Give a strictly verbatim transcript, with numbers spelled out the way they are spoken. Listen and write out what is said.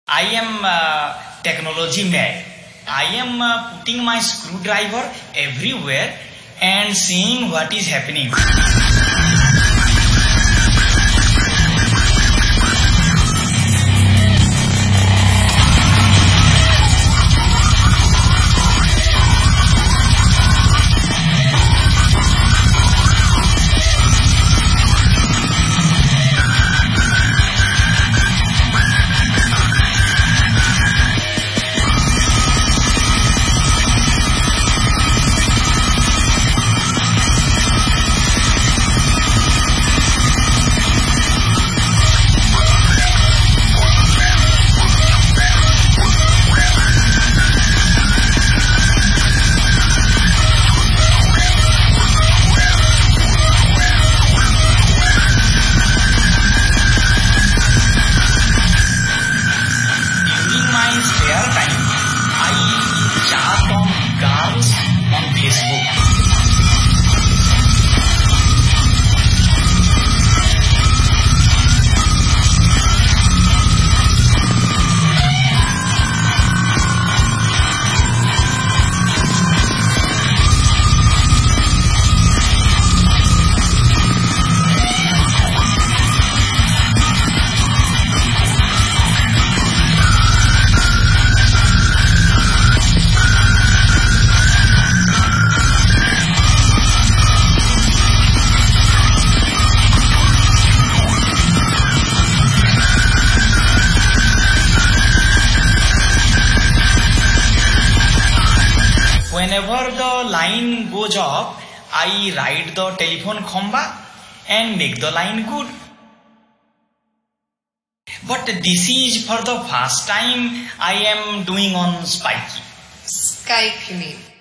I am uh, technology mad. I am uh, putting my screwdriver everywhere and seeing what is happening. Whenever the line goes off, I ride the telephone khamba and make the line good. But this is for the first time I am doing on Spike. Skype, you mean?